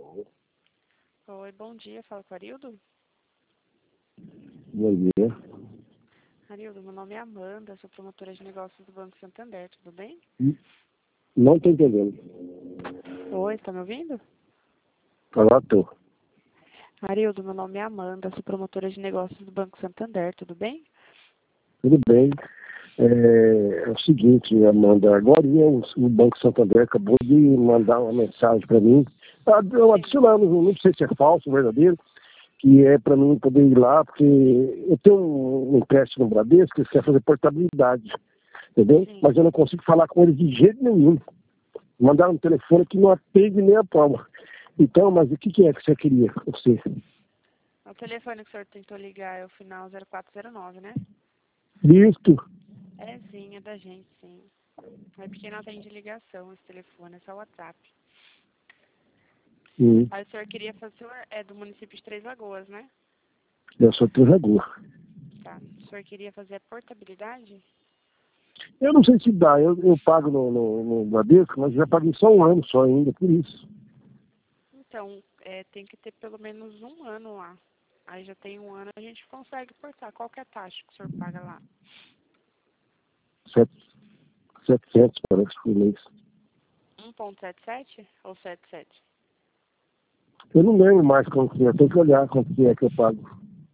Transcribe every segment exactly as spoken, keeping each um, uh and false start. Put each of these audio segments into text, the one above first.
Oi, bom dia. Fala com o Arildo? Bom dia. Arildo, meu nome é Amanda, sou promotora de negócios do Banco Santander, tudo bem? Não estou entendendo. Oi, está me ouvindo? Olá, tô. Arildo, meu nome é Amanda, sou promotora de negócios do Banco Santander, tudo bem? Tudo bem. É, é o seguinte, Amanda, agora o, o Banco Santander acabou de mandar uma mensagem para mim, eu adicionando, não sei se é falso ou verdadeiro, que é para mim poder ir lá, porque eu tenho um empréstimo no Bradesco que eles querem fazer portabilidade, entendeu? Sim. Mas eu não consigo falar com eles de jeito nenhum. Mandaram um telefone que não atende nem a palma. Então, mas o que, que é que você queria? Você? O telefone que o senhor tentou ligar é o final zero quatro zero nove, né? Visto? É sim, é da gente, sim. É porque não atende ligação esse telefone, é só WhatsApp. Hum. Aí o senhor queria fazer, o senhor é do município de Três Lagoas, né? Eu sou treinador. Tá. O senhor queria fazer a portabilidade? Eu não sei se dá, eu, eu pago no, no, no Bradesco, mas já paguei só um ano só ainda, por isso. Então, é, tem que ter pelo menos um ano lá. Aí já tem um ano, a gente consegue portar. Qual que é a taxa que o senhor paga lá? Sete, setecentos parece por mês. um vírgula setenta e sete ou setenta e sete? Eu não lembro mais como que é, tem que olhar quanto que é que eu pago.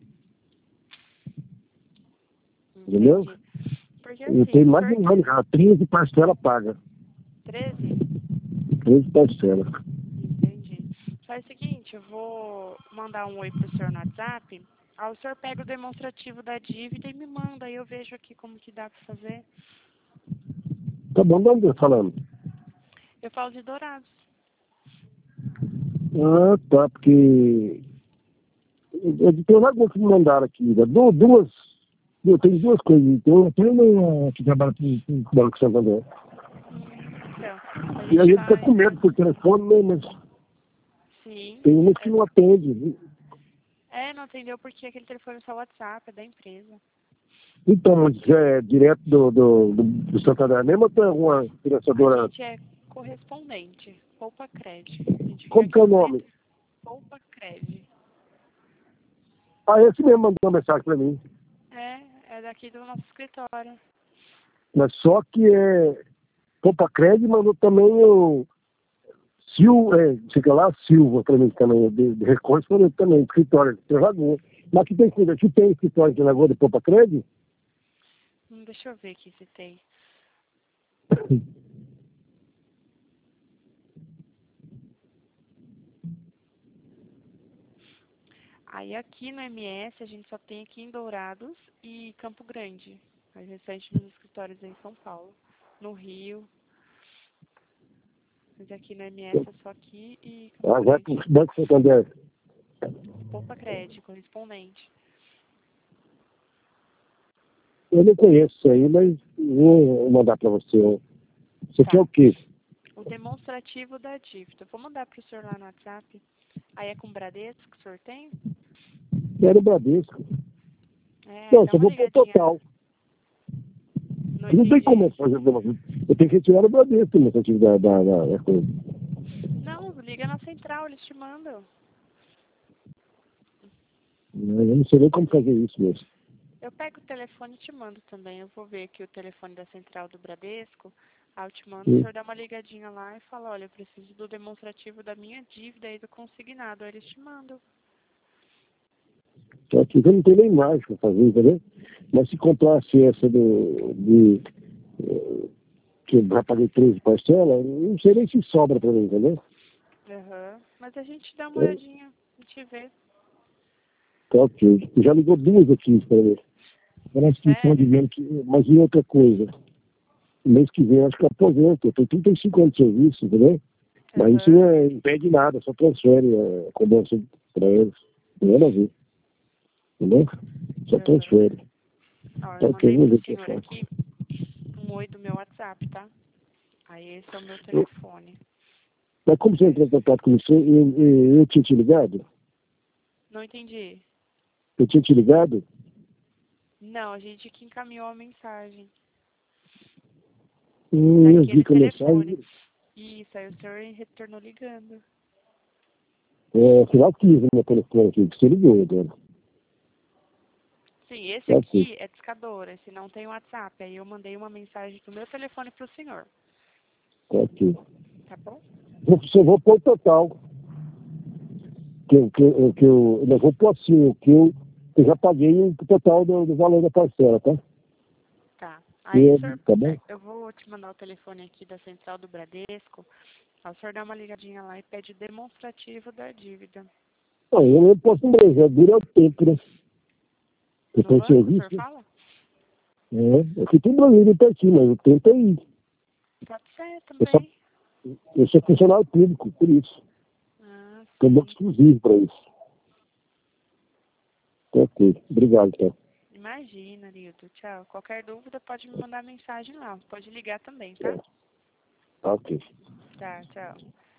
Entendeu? Entendi. Porque Eu assim, tenho o mais de senhor um ano já, treze parcelas paga. treze? treze parcelas. Entendi. Faz o seguinte, eu vou mandar um oi pro senhor no WhatsApp. Aí o senhor pega o demonstrativo da dívida e me manda. Aí eu vejo aqui como que dá pra fazer. Tá bom, de onde eu tô falando? Eu falo de Dourados. Ah, tá, porque eu tenho uma que me mandaram aqui, né? Du- duas, eu tenho duas coisas, tem uma, tem uma que trabalha com o Banco Santander. Hum, então, a E a gente gente fica faz... com medo por telefone, né? Mas Sim. tem uns que É, não atendem. é, não entendeu porque aquele telefone é só WhatsApp, é da empresa. Então, mas é direto do, do, do, do Santander mesmo ou tem alguma A financiadora? gente é correspondente, Poupa Cred. A gente fica Como que aqui é o no nome? centro, Poupa Cred. Ah, esse mesmo mandou uma mensagem para mim. É, é daqui do nosso escritório. Mas só que é Copa Cred mandou também o Sil, é, fica lá, Silva para mim também, de, de correspondente também, escritório de Lagoa. Mas que tem, que tem escritório de Lagoa de Copa Cred? Hum, deixa eu ver aqui se tem. Aí aqui no M S a gente só tem aqui em Dourados e Campo Grande. Aí restante nos escritórios em São Paulo, no Rio. Mas aqui no M S é só aqui e Campo Ah, vai para Grande. o Banco Santander. Poupa Cred, correspondente. Eu não conheço isso aí, mas vou mandar para você. Você quer Tá. o quê? O demonstrativo da dívida. Vou mandar para o senhor lá no WhatsApp. Aí é com Bradesco que o senhor tem? Era o Bradesco. É, aí Não, dá só uma vou pôr ligadinha. total. Não Não tem como entendi. eu fazer demonstrativo. Eu tenho que retirar o Bradesco demonstrativo da, da, da, da coisa. Não, liga na central, eles te mandam. Eu não sei nem como fazer isso mesmo. Eu pego o telefone e te mando também. Eu vou ver aqui o telefone da central do Bradesco. Aí eu te mando, o Hum. senhor dá uma ligadinha lá e fala, olha, eu preciso do demonstrativo da minha dívida e do consignado. Aí eles te mandam. Só que eu não tenho nem mais para fazer, entendeu? Mas se comprasse essa do, de, eh, que eu já paguei treze parcelas, não sei nem se sobra para mim, entendeu? Aham. Mas a gente dá uma É, olhadinha, a gente vê. tá ok. Já ligou duas aqui para mim. Parece que estão Sério? dizendo que. Mas e outra coisa? Mês que vem eu acho que eu aposento. Eu tenho trinta e cinco anos de serviço, entendeu? Mas isso Aham. não é, impede nada, só transfere a cobrança para eles. Não tem nada a ver. Entendeu? Só Aham. transfere. Ó, eu Tá ok, mandei vamos pro ver o que eu senhor faço. aqui um oi do meu WhatsApp, tá? Aí esse é o meu telefone. Mas como você É. entrou em contato com você, eu, eu, eu tinha te ligado? Não entendi. Eu tinha te ligado? Não, a gente que encaminhou a mensagem. Hum, eu vi Naquele com a telefone. mensagem. Isso, aí o senhor retornou ligando. É, final quinze no meu telefone aqui, que você ligou agora. Sim, esse aqui é discador, esse não tem WhatsApp. Aí eu mandei uma mensagem do meu telefone pro senhor. Tá aqui. Tá bom? Vou, só vou pôr o total. Que, eu- que, eu- que eu, eu vou pôr assim, o que eu, eu já paguei o total do, do valor da parcela, tá? Tá. Aí o E, senhor, tá bom? eu vou te mandar o telefone aqui da central do Bradesco. Aí o senhor dá uma ligadinha lá e pede demonstrativo da dívida. Não, eu não posso mesmo, dura o tempo, né? Eu No tenho banco, o senhor serviço, né? fala? É, eu fico em Brasília até aqui, mas o tempo é aí. Pode ser Eu, só, também. eu sou funcionário público, por isso. Ah, Tem um banco sim. exclusivo para isso. Tá ok. Obrigado, então. Imagina, Nilton. Tchau. Qualquer dúvida pode me mandar mensagem lá. Pode ligar também, tá? Tá ok. Tá, tchau.